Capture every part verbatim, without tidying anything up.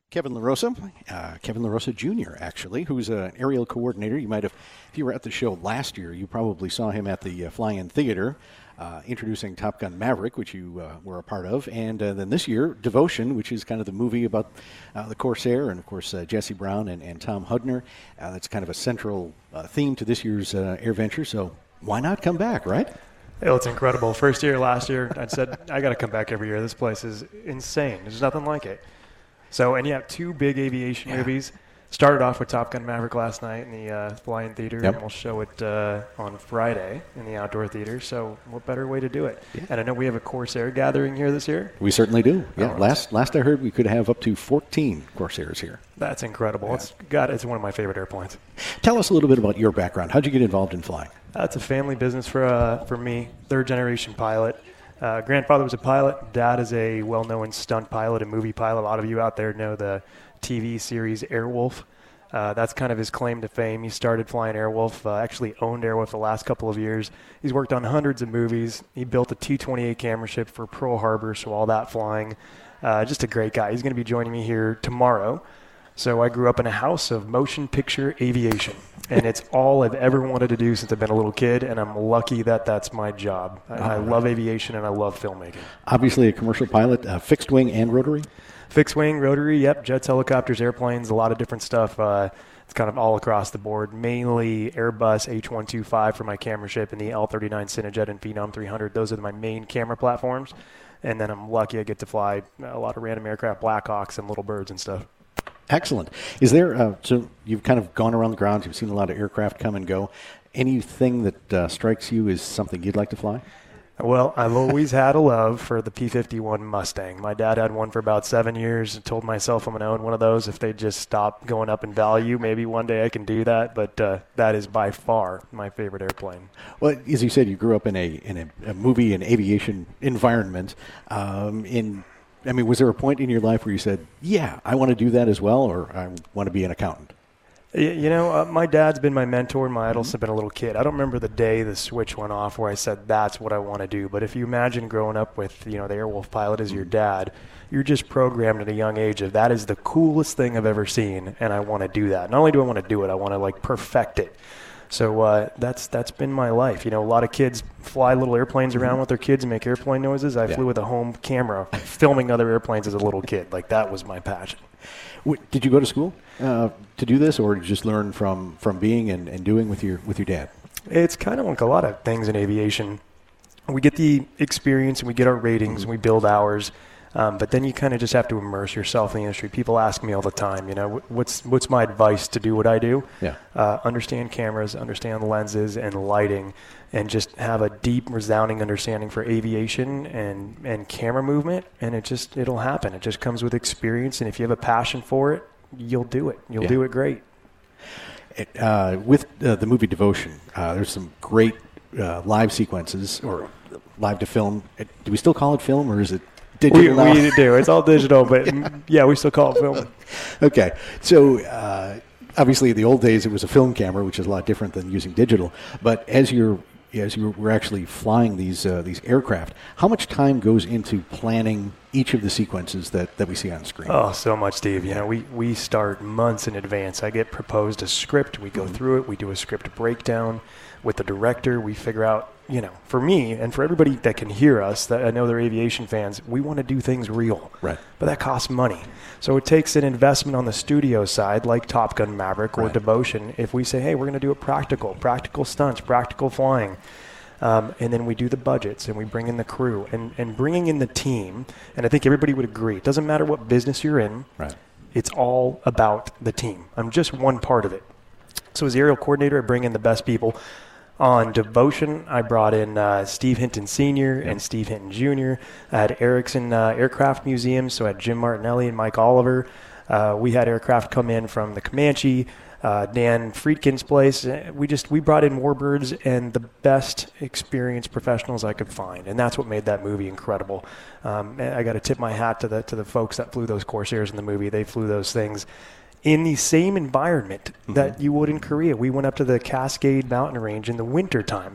Kevin LaRosa, uh, Kevin LaRosa Junior, actually, who's an aerial coordinator. You might have, if you were at the show last year, you probably saw him at the uh, Fly-In Theater uh, introducing Top Gun Maverick, which you uh, were a part of. And uh, then this year, Devotion, which is kind of the movie about uh, the Corsair, and, of course, uh, Jesse Brown and, and Tom Hudner. Uh, that's kind of a central uh, theme to this year's uh, AirVenture. So why not come back, right? Well, it's incredible. First year, last year, I said, I got to come back every year. This place is insane. There's nothing like it. So, and you have two big aviation yeah. movies. Started off with Top Gun Maverick last night in the uh, Fly-In Theater, yep. and we'll show it uh, on Friday in the Outdoor Theater. So, what better way to do it? Yeah. And I know we have a Corsair gathering here this year. We certainly do. Yeah, oh, last last I heard, we could have up to fourteen Corsairs here. That's incredible. Yeah. It's God, it's one of my favorite airplanes. Tell us a little bit about your background. How'd you get involved in flying? Uh, it's a family business for uh, for me. Third generation pilot. Uh, grandfather was a pilot. Dad is a well-known stunt pilot and movie pilot. A lot of you out there know the T V series Airwolf. Uh, that's kind of his claim to fame. He started flying Airwolf, uh, actually owned Airwolf the last couple of years. He's worked on hundreds of movies. He built a T twenty-eight camera ship for Pearl Harbor, so all that flying. Uh, just a great guy. He's going to be joining me here tomorrow. So I grew up in a house of motion picture aviation, and it's all I've ever wanted to do since I've been a little kid, and I'm lucky that that's my job. I, I love aviation, and I love filmmaking. Obviously a commercial pilot, uh, fixed wing and rotary? Fixed wing, rotary, yep, jets, helicopters, airplanes, a lot of different stuff. Uh, it's kind of all across the board, mainly Airbus H one twenty-five for my camera ship and the L thirty-nine Cinejet and Phenom three hundred. Those are my main camera platforms, and then I'm lucky I get to fly a lot of random aircraft, Blackhawks and Little Birds and stuff. Excellent. Is there, uh, so you've kind of gone around the grounds, you've seen a lot of aircraft come and go. Anything that uh, strikes you as something you'd like to fly? Well, I've always had a love for the P fifty-one Mustang. My dad had one for about seven years and told myself I'm going to own one of those. If they just stop going up in value, maybe one day I can do that. But uh, that is by far my favorite airplane. Well, as you said, you grew up in a in a, a movie and aviation environment. Um, in I mean, was there a point in your life where you said, yeah, I want to do that as well, or I want to be an accountant? You know, uh, my dad's been my mentor and my idol since I've been a little kid. I don't remember the day the switch went off where I said, that's what I want to do. But if you imagine growing up with, you know, the Airwolf pilot as your dad, you're just programmed at a young age of that is the coolest thing I've ever seen, and I want to do that. Not only do I want to do it, I want to, like, perfect it. So uh, that's that's been my life. You know, a lot of kids fly little airplanes around with their kids and make airplane noises. I yeah. flew with a home camera filming other airplanes as a little kid. Like, that was my passion. Did you go to school uh, to do this, or did you just learn from, from being and, and doing with your with your dad? It's kind of like a lot of things in aviation. We get the experience and we get our ratings mm-hmm. and we build hours. Um, but then you kind of just have to immerse yourself in the industry. People ask me all the time, you know, what's what's my advice to do what I do? Yeah. Uh, understand cameras, understand lenses and lighting, and just have a deep, resounding understanding for aviation and, and camera movement. And it just, it'll happen. It just comes with experience. And if you have a passion for it, you'll do it. You'll yeah. do it great. It, uh, with uh, the movie Devotion, uh, there's some great uh, live sequences, or live to film. Do we still call it film, or is it digital we, we do. It's all digital, but yeah. yeah, we still call it film. Okay. So uh, obviously in the old days it was a film camera, which is a lot different than using digital. But as you're as you were actually flying these uh, these aircraft, how much time goes into planning each of the sequences that, that we see on screen? Oh, so much, Steve. You know, we, we start months in advance. I get proposed a script. We go mm-hmm. through it. We do a script breakdown with the director. We figure out, you know, for me and for everybody that can hear us, that I know they're aviation fans, we want to do things real. Right. But that costs money. So it takes an investment on the studio side, like Top Gun Maverick or right. Devotion. If we say, hey, we're going to do it practical, practical stunts, practical flying. Um, and then we do the budgets and we bring in the crew and, and bringing in the team. And I think everybody would agree. It doesn't matter what business you're in. Right. It's all about the team. I'm just one part of it. So as the aerial coordinator, I bring in the best people. On Devotion, I brought in uh, Steve Hinton Senior Yep. and Steve Hinton Junior I had Erickson uh, Aircraft Museum, so I had Jim Martinelli and Mike Oliver. Uh, we had aircraft come in from the Comanche, uh, Dan Friedkin's place. We just we brought in warbirds and the best experienced professionals I could find, and that's what made that movie incredible. Um, I got to tip my hat to the to the folks that flew those Corsairs in the movie. They flew those things in the same environment mm-hmm. that you would in Korea. We went up to the Cascade Mountain Range in the wintertime,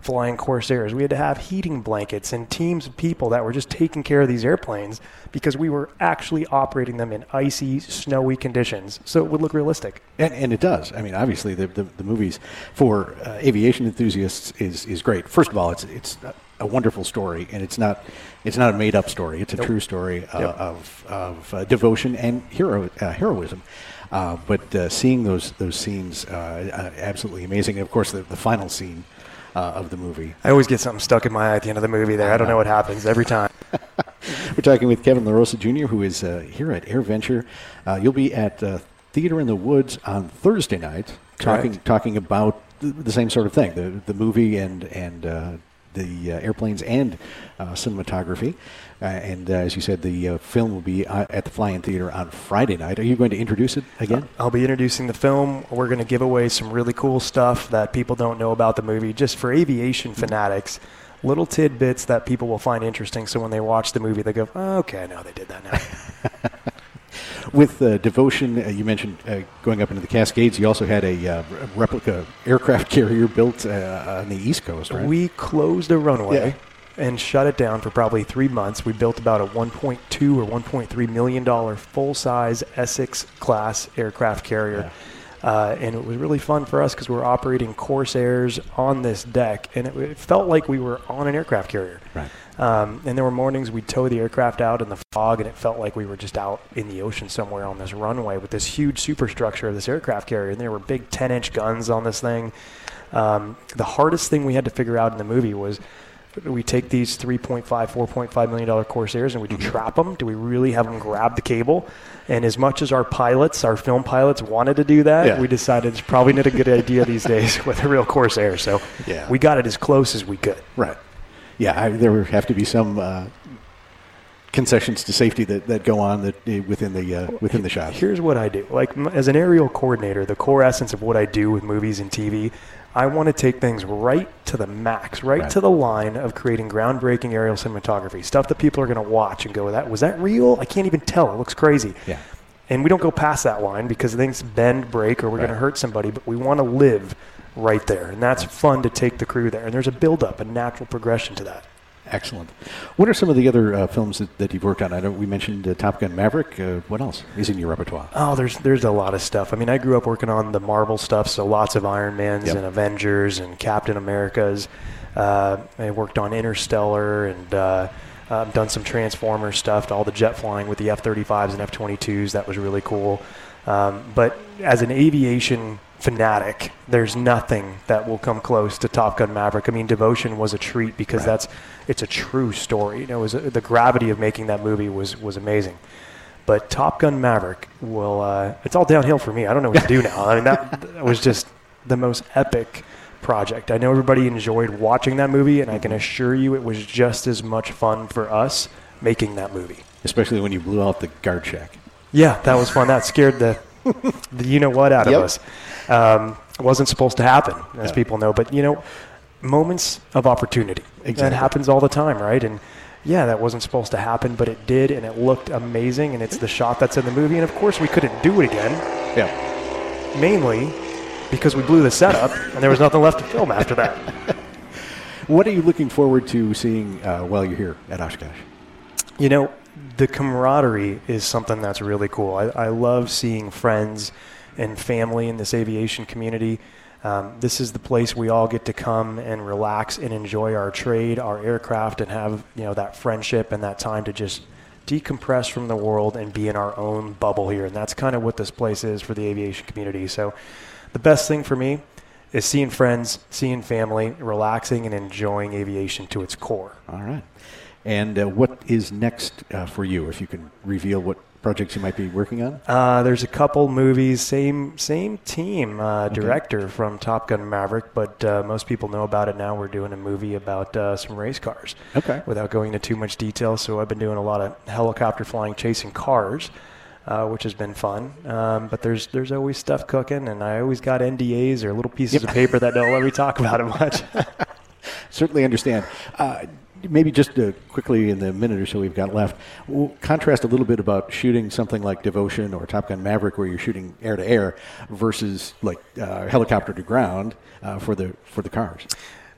flying Corsairs. We had to have heating blankets and teams of people that were just taking care of these airplanes because we were actually operating them in icy, snowy conditions, so it would look realistic. And, and it does. I mean, obviously, the the, the movies for uh, aviation enthusiasts is is great. First of all, it's it's a wonderful story, and it's not it's not a made up story. It's a nope. true story uh, yep. of of uh, devotion and hero uh, heroism. Uh, but uh, seeing those those scenes, uh, uh, absolutely amazing. And of course, the, the final scene uh, of the movie. I always get something stuck in my eye at the end of the movie there. I don't know what happens every time. We're talking with Kevin LaRosa Junior, who is uh, here at AirVenture. Uh, you'll be at uh, Theater in the Woods on Thursday night, talking Correct. talking about the, the same sort of thing, the the movie and and uh, the uh, airplanes and uh, cinematography. Uh, and uh, as you said, the uh, film will be uh, at the Fly-In Theater on Friday night. Are you going to introduce it again? I'll be introducing the film. We're going to give away some really cool stuff that people don't know about the movie, just for aviation fanatics. Little tidbits that people will find interesting, so when they watch the movie, they go, oh, okay, I know they did that now. With uh, Devotion, uh, you mentioned uh, going up into the Cascades. You also had a uh, replica aircraft carrier built uh, on the East Coast, right? We closed a runway yeah. and shut it down for probably three months. We built about a one point two or one point three million dollars full-size Essex-class aircraft carrier. Yeah. Uh, and it was really fun for us because we were operating Corsairs on this deck, and it, it felt like we were on an aircraft carrier. Right. Um, and there were mornings we'd tow the aircraft out in the fog, and it felt like we were just out in the ocean somewhere on this runway with this huge superstructure of this aircraft carrier. And there were big ten-inch guns on this thing. Um, the hardest thing we had to figure out in the movie was, do we take these three point five, four point five million dollars Corsairs and we do trap them? Do we really have them grab the cable? And as much as our pilots, our film pilots, wanted to do that, yeah. we decided it's probably not a good idea these days with a real Corsair. So yeah. we got it as close as we could. Right. Yeah, I, there would have to be some uh, concessions to safety that, that go on that uh, within the uh, within the shop. Here's what I do. Like m- as an aerial coordinator, the core essence of what I do with movies and T V, I want to take things right to the max, right, right. to the line of creating groundbreaking aerial cinematography, stuff that people are going to watch and go, "That was that real? I can't even tell. It looks crazy." Yeah. And we don't go past that line because things bend, break, or we're right. going to hurt somebody. But we want to live right there, and that's fun to take the crew there. And there's a build-up, a natural progression to that. Excellent. What are some of the other uh, films that, that you've worked on? I know we mentioned uh, Top Gun Maverick. Uh, what else is in your repertoire? Oh, there's there's a lot of stuff. I mean, I grew up working on the Marvel stuff, so lots of Iron Mans yep. and Avengers and Captain Americas. Uh, I worked on Interstellar and uh, uh, done some Transformers stuff, all the jet flying with the F thirty-fives and F twenty-twos. That was really cool. Um, but as an aviation fanatic, there's nothing that will come close to Top Gun Maverick. I mean, Devotion was a treat because right. that's it's a true story. You know, it was a, the gravity of making that movie was was amazing. But Top Gun Maverick will uh, it's all downhill for me. I don't know what to do now. I mean, that, that was just the most epic project. I know everybody enjoyed watching that movie, and I can assure you it was just as much fun for us making that movie. Especially when you blew out the guard shack. Yeah, that was fun. That scared the, the you-know-what out yep. of us. Um, it wasn't supposed to happen, as yeah. people know. But, you know, moments of opportunity. Exactly. That happens all the time, right? And, yeah, that wasn't supposed to happen, but it did, and it looked amazing, and it's the shot that's in the movie. And, of course, we couldn't do it again. Yeah. Mainly because we blew the setup, and there was nothing left to film after that. What are you looking forward to seeing uh, while you're here at Oshkosh? You know, the camaraderie is something that's really cool. I, I love seeing friends and family in this aviation community. Um, this is the place we all get to come and relax and enjoy our trade, our aircraft, and have, you know, that friendship and that time to just decompress from the world and be in our own bubble here. And that's kind of what this place is for the aviation community. So the best thing for me is seeing friends, seeing family, relaxing and enjoying aviation to its core. All right. And uh, what is next uh, for you, if you can reveal what projects you might be working on? Uh, there's a couple movies, same same team, uh, okay. director from Top Gun Maverick, but uh, most people know about it now. We're doing a movie about uh, some race cars. Okay. Without going into too much detail, so I've been doing a lot of helicopter flying, chasing cars, uh, which has been fun. Um, but there's there's always stuff cooking, and I always got N D As or little pieces yep. of paper that don't let me talk about it much. Certainly understand. Uh, Maybe just uh, quickly in the minute or so we've got left, we'll contrast a little bit about shooting something like Devotion or Top Gun Maverick, where you're shooting air to air, versus like uh, helicopter to ground uh, for the for the cars.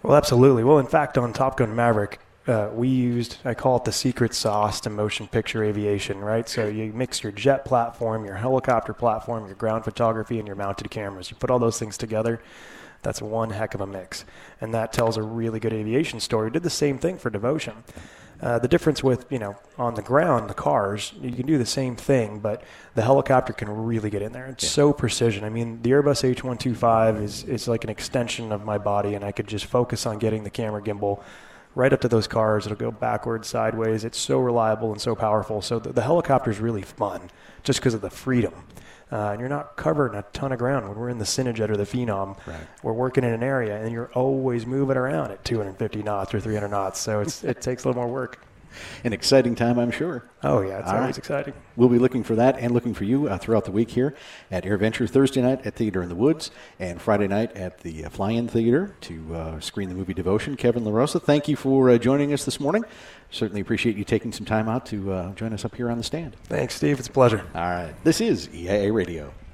Well, absolutely. Well, in fact, on Top Gun Maverick, uh, we used, I call it the secret sauce to motion picture aviation, right? So you mix your jet platform, your helicopter platform, your ground photography, and your mounted cameras. You put all those things together, that's one heck of a mix. And that tells a really good aviation story. We did the same thing for Devotion. Uh, the difference with, you know, on the ground, the cars, you can do the same thing, but the helicopter can really get in there. It's yeah. so precision. I mean, the Airbus H one twenty-five is, is like an extension of my body, and I could just focus on getting the camera gimbal right up to those cars. It'll go backwards, sideways. It's so reliable and so powerful. So the, the helicopter is really fun just because of the freedom. Uh, and you're not covering a ton of ground. When we're in the Cinejet or the Phenom, right. we're working in an area, and you're always moving around at two hundred fifty knots or three hundred knots. So it's, it takes a little more work. An exciting time, I'm sure. Oh, yeah, it's All always right. exciting. We'll be looking for that and looking for you uh, throughout the week here at AirVenture, Thursday night at Theater in the Woods, and Friday night at the uh, Fly-In Theater to uh, screen the movie Devotion. Kevin LaRosa, thank you for uh, joining us this morning. Certainly appreciate you taking some time out to uh, join us up here on the stand. Thanks, Steve. It's a pleasure. All right. This is E I A Radio.